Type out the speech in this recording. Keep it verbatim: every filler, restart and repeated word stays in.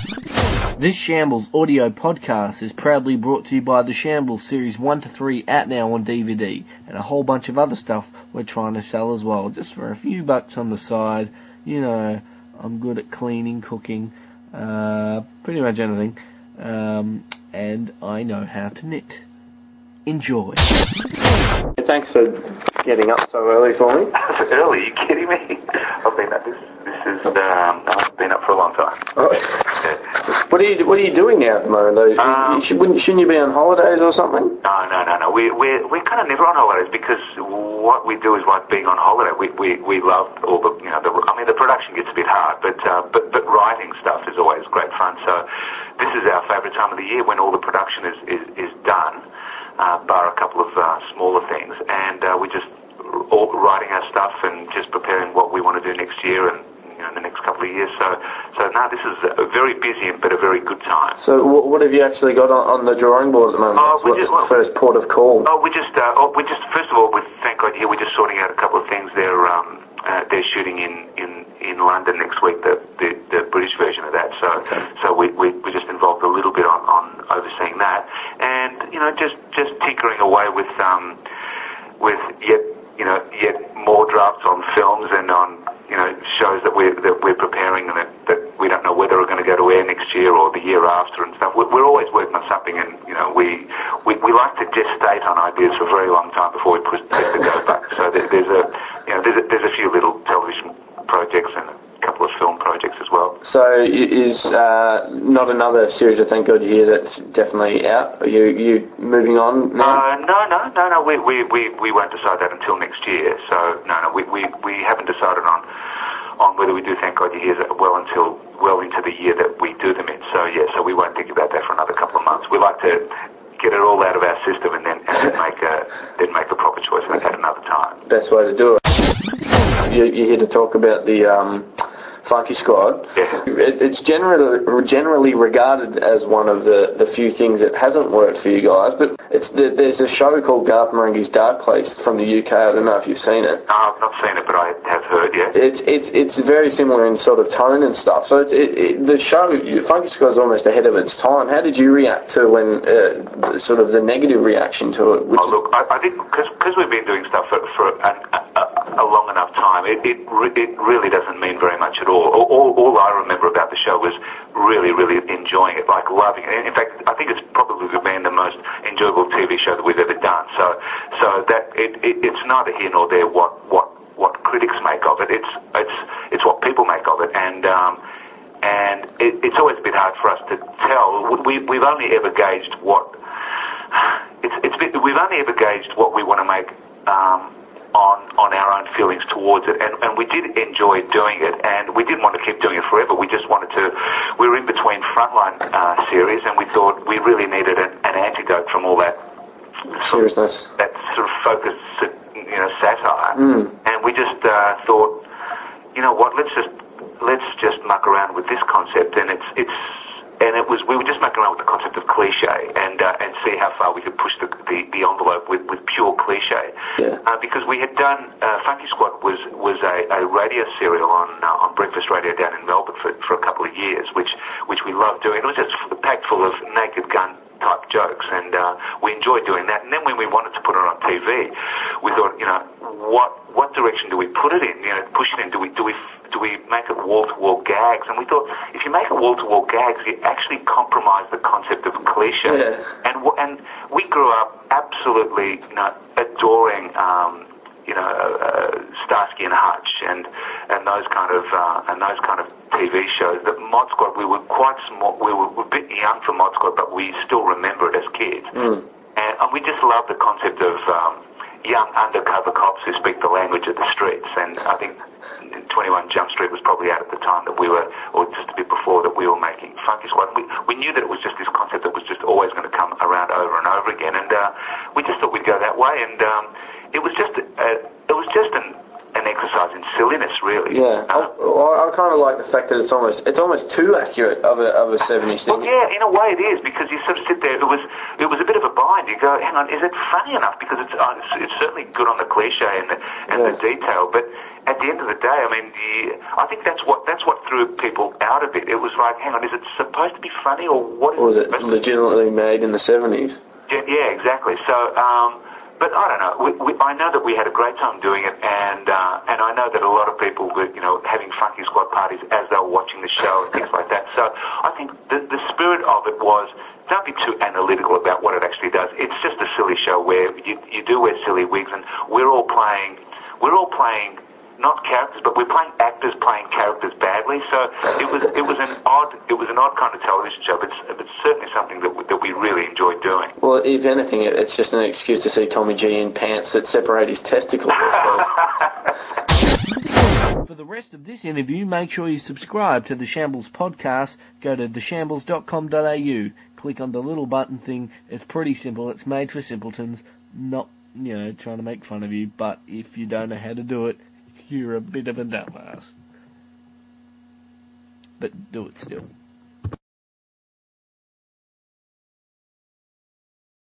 This Shambles audio podcast is proudly brought to you by The Shambles Series one to three, out now on D V D, and a whole bunch of other stuff we're trying to sell as well, just for a few bucks on the side. You know, I'm good at cleaning, cooking, uh, pretty much anything, um, and I know how to knit. Enjoy. Thanks for getting up so early for me. Early? Are you kidding me? I've been up this. This is um, I've been up for a long time. Oh. Yeah. What are you What are you doing now at the moment? Though? Um, you should, wouldn't, shouldn't you be on holidays or something? No, no, no, no. We we're we're kind of never on holidays because what we do is like being on holiday. We we we love all the you know the I mean the production gets a bit hard, but uh, but but writing stuff is always great fun. So this is our favourite time of the year when all the production is is, is done. Uh, bar a couple of uh, smaller things, and uh, we're just all writing our stuff and just preparing what we want to do next year and you know, in the next couple of years. So, so now this is a very busy but a very good time. So, what, what have you actually got on, on the drawing board at the moment? Oh, What's just, the well, first port of call? Oh, we just, uh, oh, we just. First of all, we thank God here. We're just sorting out a couple of things. They're um, uh, they're shooting in, in, in London next week. The, the the British version of that. So, okay. so we we we're just involved a little bit on, on overseeing that, and you know, just just tinkering away with um, with yet you know yet more drafts on films and on you know shows that we're that we're preparing and that, that we don't know whether are going to go to air next year or the year after and stuff. We're, we're always working on something, and you know we, we we like to gestate on ideas for a very long time before we push push the go back. So there, there's a you know there's a, there's a few little television projects and a couple of film projects as well. So is uh, not another series of Thank God You're Here that's definitely out? Are you you moving on now? Uh, no, no, no, no. We, we, we, we won't decide that until next year. So no, no. We, we, we haven't decided on on whether we do Thank God You're Here well until well into the year that we do them in. So yeah, so we won't think about that for another couple of months. We like to get it all out of our system and then and then make a then make a proper choice at another time. Best way to do it. You, you're here to talk about the um, Funky Squad. Yeah. It, it's generally generally regarded as one of the, the few things that hasn't worked for you guys, but it's the, there's a show called Garth Marenghi's Dark Place from the U K. I don't know if you've seen it. No, I've not seen it, but I have heard, yeah. It's it's it's very similar in sort of tone and stuff. So it's it, it, the show Funky Squad is almost ahead of its time. How did you react to when uh, sort of the negative reaction to it? Which oh look, I, I think because we've been doing stuff for for an, a, a long enough time, it it, re, it really doesn't mean very much at all. All, all. all I remember about the show was really, really enjoying it, like loving it. In fact, I think it's probably been the most enjoyable T V show that we've ever done. So, so that it, it it's neither here nor there what what what critics make of it. It's it's it's what people make of it, and um, and it, it's always been hard for us to tell. We we've only ever gauged what it's it's been, we've only ever gauged what we want to make. Um, on on our own feelings towards it, and, and we did enjoy doing it, and we didn't want to keep doing it forever. We just wanted to, we were in between Frontline uh, series, and we thought we really needed an, an antidote from all that seriousness, that sort of focused, you know, satire, mm. and we just uh, thought, you know what, let's just let's just muck around with this concept, and it's it's and it was we were just mucking around with the concept of cliche and uh, and see how far we could push the the, the envelope with, with pure cliche. Yeah. Uh, because we had done uh, Funky Squad was was a, a radio serial on uh, on breakfast radio down in Melbourne for for a couple of years, which which we loved doing. It was just packed full of Naked Gun type jokes, and uh, we enjoyed doing that. And then when we wanted to put it on T V, we thought, you know, what what direction do we put it in? You know, push it in. Do we do we do we make it wall-to-wall gags? And we thought, if you make it wall-to-wall gags, you actually compromise the concept of cliche. Yeah. And and we grew up absolutely, you know, adoring, um, you know, uh, Starsky and Hutch and and those kind of uh, and those kind of T V shows. That Mod Squad, we were quite small. We were a bit young for Mod Squad, but we still remember it as kids. Mm. And, and we just loved the concept of um, young undercover cops who speak the language of the streets. And I think twenty-one Jump Street was probably out at the time that we were, or just a bit before that we were making Funky Squad. We, we knew that it was just this concept that was just always going to come around over and over again, and uh, we just thought we'd go that way. And um, it was just, uh, it was just an, an exercise in silliness, really. Yeah, Uh, I, I kind of like the fact that it's almost it's almost too accurate of a of a seventies thing. Well, yeah, in a way it is, because you sort of sit there. It was it was a bit of a bind. You go, hang on, is it funny enough? Because it's uh, it's, it's certainly good on the cliche and the and Yeah. the detail, but at the end of the day, I mean, the, I think that's what that's what threw people out a bit. It was like, hang on, is it supposed to be funny, or what is Or was it it supposed to be? legitimately made in the seventies? Yeah, yeah, exactly. So, um, but I don't know. We, we, I know that we had a great time doing it, and uh, and I know that a lot of people were, you know, having Funky Squad parties as they were watching the show and things like that. So I think the the spirit of it was, don't be too analytical about what it actually does. It's just a silly show where you you do wear silly wigs, and we're all playing we're all playing. Not characters, but we're playing actors playing characters badly. So it was it was an odd it was an odd kind of television show, but it's, it's certainly something that we, that we really enjoyed doing. Well, if anything, it- it's just an excuse to see Tommy G in pants that separate his testicles. For the rest of this interview, make sure you subscribe to the Shambles podcast. Go to the shambles dot com dot a u. Click on the little button thing. It's pretty simple. It's made for simpletons. Not, you know, trying to make fun of you, but if you don't know how to do it, you're a bit of a dumbass. But do it still.